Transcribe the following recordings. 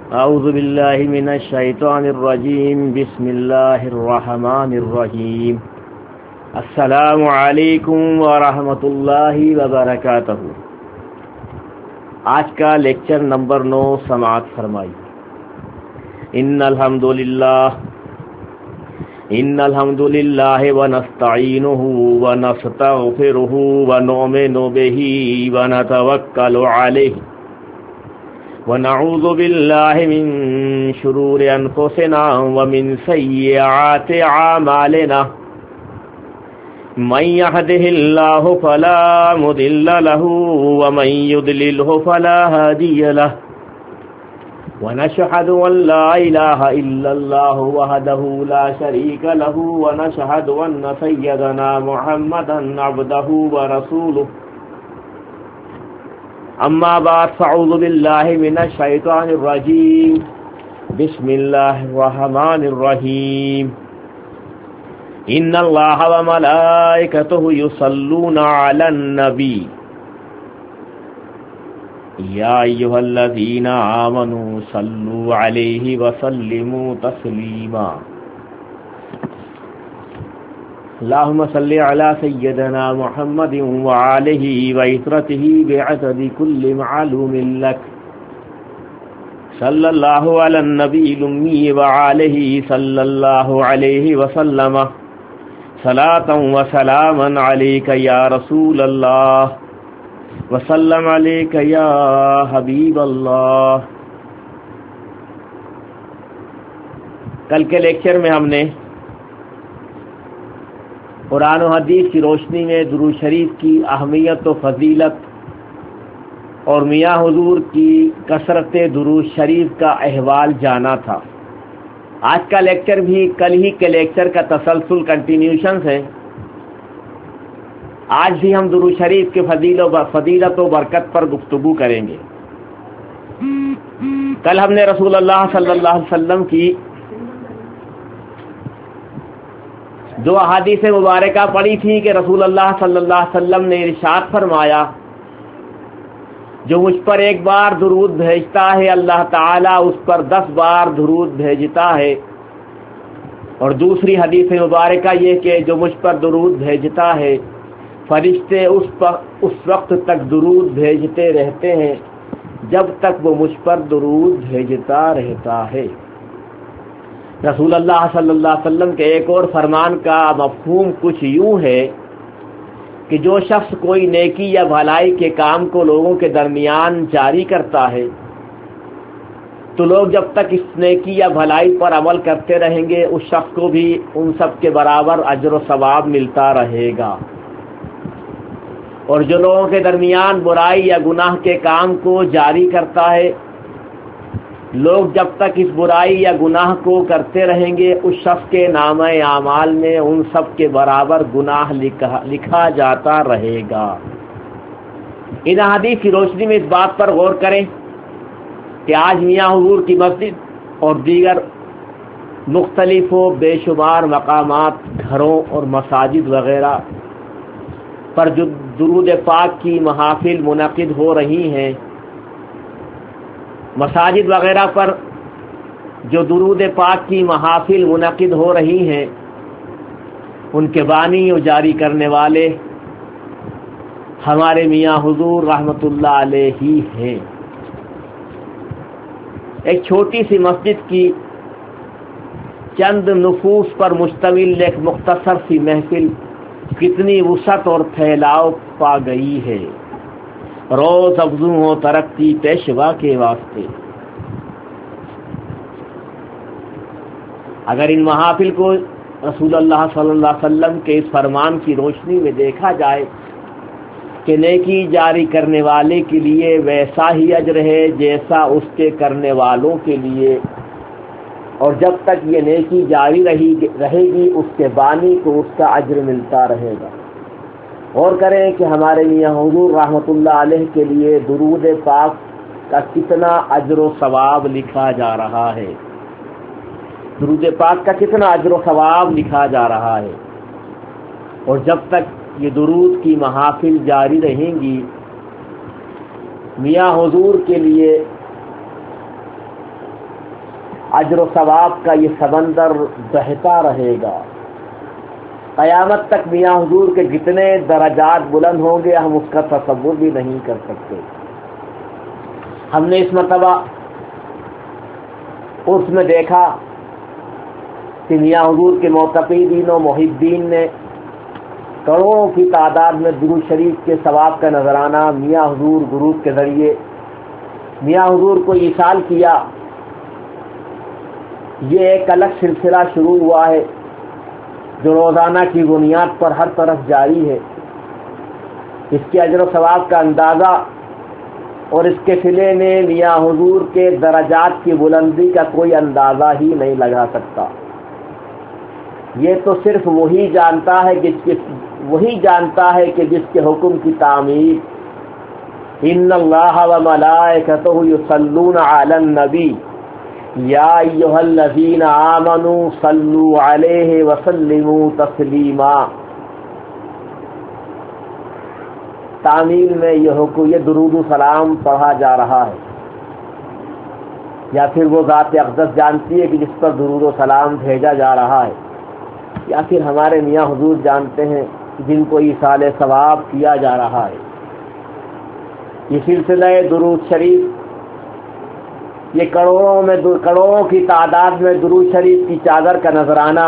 اعوذ باللہ من الشیطان الرجیم بسم اللہ الرحمن الرحیم السلام علیکم ورحمۃ اللہ وبرکاتہ۔ آج کا لیکچر نمبر 9 سماعت فرمائی۔ ان الحمد للہ ونستعینہ ونستغفرہ ونؤمن بہ ونتوکل علیہ ونعوذ باللہ من شرور انفسنا ومن سیئات اعمالنا من يهده الله فلا مضل له ومن يضلله فلا هادي له ونشهد أن لا إله إلا الله وحده لا شريك له ونشهد أن سيدنا محمدا عبده ورسوله أما بعد فأعوذ بالله من الشيطان الرجيم بسم الله الرحمن الرحيم ان اللہ وملائکتہ یصلون علی النبی یا ایھا الذین آمنوا صلوا علیہ وسلموا تسلیما۔ اللہم صل علی سیدنا محمد وآلہ وعترتہ بعدد کل معلوم لک صلی اللہ علی النبی الامی وآلہ صلی اللہ علیہ وسلم صلاۃ و سلاما علیک یا رسول اللہ وسلم علیک یا حبیب اللہ۔ کل کے لیکچر میں ہم نے قرآن و حدیث کی روشنی میں درود شریف کی اہمیت و فضیلت اور میاں حضور کی کثرت درود شریف کا احوال جانا تھا۔ آج کا لیکچر بھی کل ہی کے لیکچر کا تسلسل کنٹینیوشنز ہے۔ آج بھی ہم درود شریف کے فضیلت و برکت پر گفتگو کریں گے۔ کل ہم نے رسول اللہ صلی اللہ علیہ وسلم کی دو احادیث مبارکہ پڑھی تھی کہ رسول اللہ صلی اللہ علیہ وسلم نے ارشاد فرمایا، جو مجھ پر ایک بار درود بھیجتا ہے اللہ تعالیٰ اس پر 10 بار درود بھیجتا ہے، اور دوسری حدیث مبارکہ یہ کہ جو مجھ پر درود بھیجتا ہے فرشتے اس وقت تک درود بھیجتے رہتے ہیں جب تک وہ مجھ پر درود بھیجتا رہتا ہے۔ رسول اللہ صلی اللہ علیہ وسلم کے ایک اور فرمان کا مفہوم کچھ یوں ہے کہ جو شخص کوئی نیکی یا بھلائی کے کام کو لوگوں کے درمیان جاری کرتا ہے تو لوگ جب تک اس نیکی یا بھلائی پر عمل کرتے رہیں گے اس شخص کو بھی ان سب کے برابر اجر و ثواب ملتا رہے گا، اور جو لوگوں کے درمیان برائی یا گناہ کے کام کو جاری کرتا ہے لوگ جب تک اس برائی یا گناہ کو کرتے رہیں گے اس شخص کے نامہ اعمال میں ان سب کے برابر گناہ لکھا جاتا رہے گا۔ ان احادیث کی روشنی میں اس بات پر غور کریں کہ آج میاں حضور کی مسجد اور دیگر مختلف و بے شمار مقامات، گھروں اور مساجد وغیرہ پر جو درود پاک کی محافل منعقد ہو رہی ہیں، مساجد وغیرہ پر جو درود پاک کی محافل منعقد ہو رہی ہیں ان کے بانی و جاری کرنے والے ہمارے میاں حضور رحمت اللہ علیہ ہی ہیں۔ ایک چھوٹی سی مسجد کی چند نفوس پر مشتمل ایک مختصر سی محفل کتنی وسعت اور پھیلاؤ پا گئی ہے، روز افزوں ہو ترقی پیشوا کے واسطے۔ اگر ان محافل کو رسول اللہ صلی اللہ علیہ وسلم کے اس فرمان کی روشنی میں دیکھا جائے کہ نیکی جاری کرنے والے کے لیے ویسا ہی اجر ہے جیسا اس کے کرنے والوں کے لیے، اور جب تک یہ نیکی جاری رہے گی اس کے بانی کو اس کا اجر ملتا رہے گا۔ غور کریں کہ ہمارے میاں حضور رحمت اللہ علیہ کے لیے درود پاک کا کتنا اجر و ثواب لکھا جا رہا ہے، درود پاک کا کتنا اجر و ثواب لکھا جا رہا ہے، اور جب تک یہ درود کی محافل جاری رہیں گی میاں حضور کے لیے اجر و ثواب کا یہ سمندر بہتا رہے گا قیامت تک۔ میاں حضور کے جتنے درجات بلند ہوں گے ہم اس کا تصور بھی نہیں کر سکتے۔ ہم نے اس مرتبہ اس میں دیکھا کہ میاں حضور کے معتقدین و محبین نے کروڑوں کی تعداد میں درود شریف کے ثواب کا نذرانہ میاں حضور درود کے ذریعے میاں حضور کو ایصال کیا۔ یہ ایک الگ سلسلہ شروع ہوا ہے جو روزانہ کی بنیاد پر ہر طرف جاری ہے۔ اس کے اجر و ثواب کا اندازہ اور اس کے صلے میں میاں حضور کے درجات کی بلندی کا کوئی اندازہ ہی نہیں لگا سکتا۔ یہ تو صرف وہی جانتا ہے کہ جس کے حکم کی تعمیر ان اللہ و ملائکتہ یصلون علی النبی یا ایھا الذین آمنوا صلوا علیہ وسلموا تسلیما۔ تعمیل میں یہ درود و سلام پڑھا جا رہا ہے، یا پھر وہ ذات اقدس جانتی ہے کہ جس پر درود و سلام بھیجا جا رہا ہے، یا پھر ہمارے میاں حضور جانتے ہیں جن کو ایصال ثواب کیا جا رہا ہے۔ یہ سلسلہ درود شریف، یہ کروڑوں کی تعداد میں درود شریف کی چادر کا نذرانہ،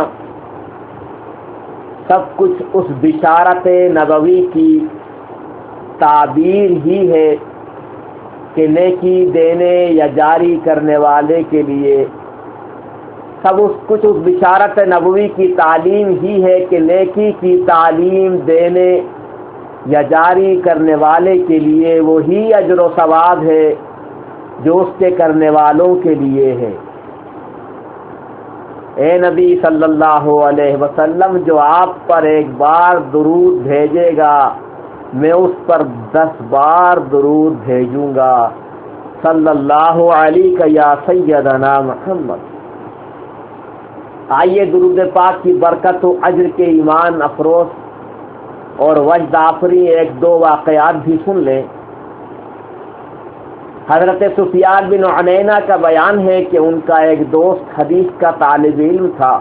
سب کچھ اس بشارت نبوی کی تعبیر ہی ہے کہ نیکی دینے یا جاری کرنے والے کے لیے کچھ اس بشارت نبوی کی تعلیم ہی ہے کہ نیکی کی تعلیم دینے یا جاری کرنے والے کے لیے وہی اجر و ثواب ہے جو اس کے کرنے والوں کے لیے ہے۔ اے نبی صلی اللہ علیہ وسلم، جو آپ پر ایک بار درود بھیجے گا میں اس پر 10 بار درود بھیجوں گا۔ صلی اللہ علیہ یا سیدنا محمد۔ آئیے درود پاک کی برکت و اجر کے ایمان افروز اور وجد آفری 1-2 واقعات بھی سن لیں۔ حضرت سفیان بن عینہ کا بیان ہے کہ ان کا ایک دوست حدیث کا طالب علم تھا،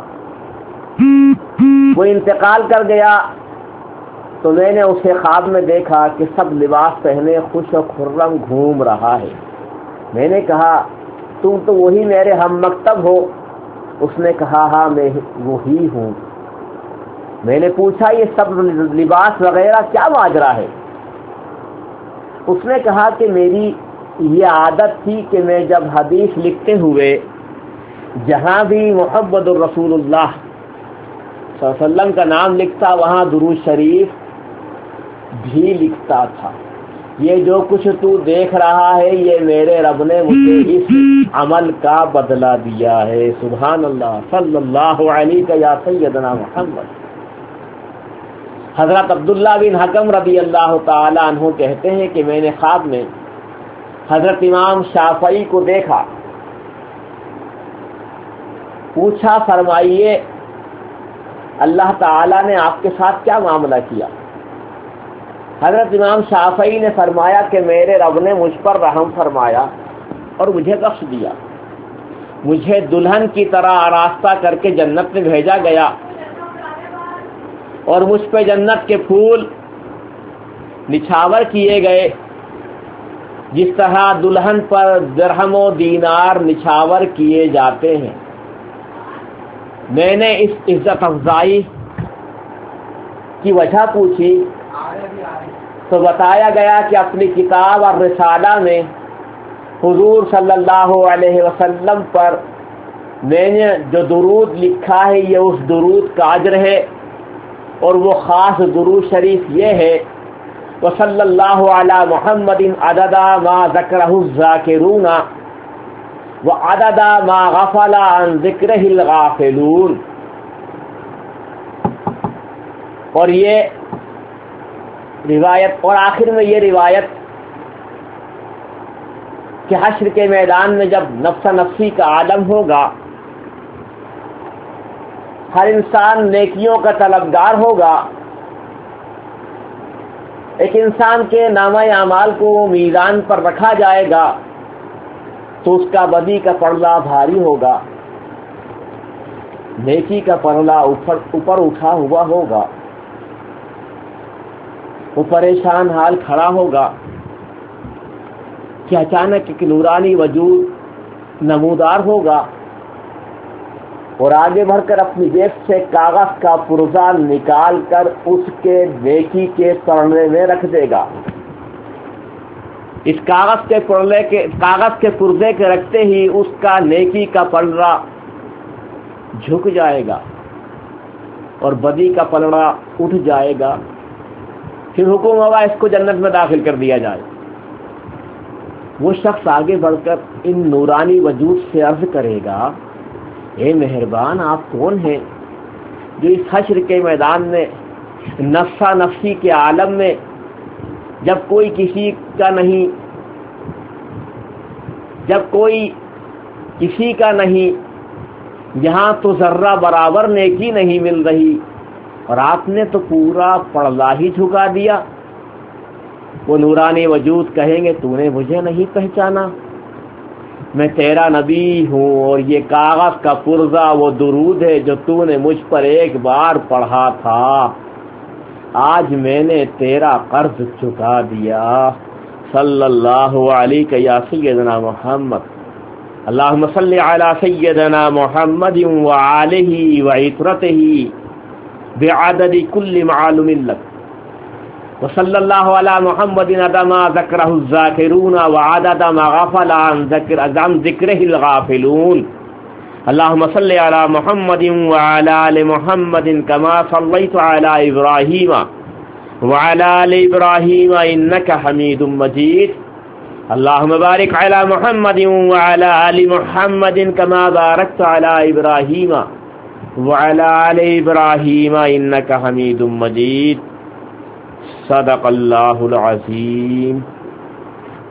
وہ انتقال کر گیا تو میں نے اسے خواب میں دیکھا کہ سب لباس پہنے خوش و خرم گھوم رہا ہے۔ میں نے کہا تم تو وہی میرے ہم مکتب ہو؟ اس نے کہا ہاں میں وہی ہوں۔ میں نے پوچھا یہ سب لباس وغیرہ کیا ماجرا ہے؟ اس نے کہا کہ میری یہ عادت تھی کہ میں جب حدیث لکھتے ہوئے جہاں بھی محمد الرسول اللہ صلی اللہ علیہ وسلم کا نام لکھتا وہاں درود شریف بھی لکھتا تھا۔ یہ جو کچھ تو دیکھ رہا ہے یہ میرے رب نے مجھے اس عمل کا بدلہ دیا ہے۔ سبحان اللہ، صلی اللہ علیہ یا سیدنا محمد۔ حضرت عبداللہ بن حکم رضی اللہ تعالی عنہ کہتے ہیں کہ میں نے خواب میں حضرت امام شافعی کو دیکھا، پوچھا فرمائیے اللہ تعالی نے آپ کے ساتھ کیا معاملہ کیا؟ حضرت امام شافعی نے فرمایا کہ میرے رب نے مجھ پر رحم فرمایا اور مجھے بخش دیا، مجھے دلہن کی طرح آراستہ کر کے جنت میں بھیجا گیا اور مجھ پہ جنت کے پھول نچھاور کیے گئے جس طرح دلہن پر درہم و دینار نچھاور کیے جاتے ہیں۔ میں نے اس عزت افزائی کی وجہ پوچھی تو بتایا گیا کہ اپنی کتاب اور رسالہ میں حضور صلی اللہ علیہ وسلم پر میں نے جو درود لکھا ہے یہ اس درود کا اجر ہے، اور وہ خاص درود شریف یہ ہے وصلی اللہ علی محمد عدد ما ذکرہ الذاکرون وعدد ما غفل عن ذکرہ الغافلون۔ اور یہ روایت، اور آخر میں یہ روایت کہ حشر کے میدان میں جب نفس نفسی کا عالم ہوگا، ہر انسان نیکیوں کا طلبگار ہوگا، ایک انسان کے نامہ اعمال کو میزان پر رکھا جائے گا تو اس کا بدی کا پردہ بھاری ہوگا، نیکی کا پرلا اوپر اٹھا ہوا ہوگا، وہ پریشان حال کھڑا ہوگا کہ اچانک ایک نورانی وجود نمودار ہوگا اور آگے بڑھ کر اپنی جیب سے کاغذ کا پرزہ نکال کر اس کے نیکی کے پرلے میں رکھ دے گا۔ اس کاغذ کے پرزے کے رکھتے ہی اس کا نیکی کا پلڑا جھک جائے گا اور بدی کا پلڑا اٹھ جائے گا۔ پھر حکم ہوگا اس کو جنت میں داخل کر دیا جائے۔ وہ شخص آگے بڑھ کر ان نورانی وجود سے عرض کرے گا، اے مہربان آپ کون ہیں جو اس حشر کے میدان میں نفسا نفسی کے عالم میں جب کوئی کسی کا نہیں یہاں تو ذرہ برابر نیکی نہیں مل رہی اور آپ نے تو پورا پرلا ہی جھکا دیا۔ وہ نورانی وجود کہیں گے تو نے مجھے نہیں پہچانا، میں تیرا نبی ہوں اور یہ کاغذ کا پرزہ وہ درود ہے جو تو نے مجھ پر ایک بار پڑھا تھا، آج میں نے تیرا قرض چکا دیا۔ صلی اللہ علیہ یا سیدنا محمد، اللہم صلی علی سیدنا محمد وآلہ وعطرتہ بعدد کل معلوم لک، وصلی اللہ علی محمد عدد ما ذکرہ الذاکرون وعدد ما غفل عن ذکرہ الغافلون، اللہم صلی علی محمد وعلی آل محمد کما صلیت علی ابراہیم وعلی آل ابراہیم انک حمید مجید، اللہم بارک علی محمد وعلی آل محمد کما بارکت علی ابراہیم وعلی آل ابراہیم انک حمید مجید۔ صدق اللہ العظیم۔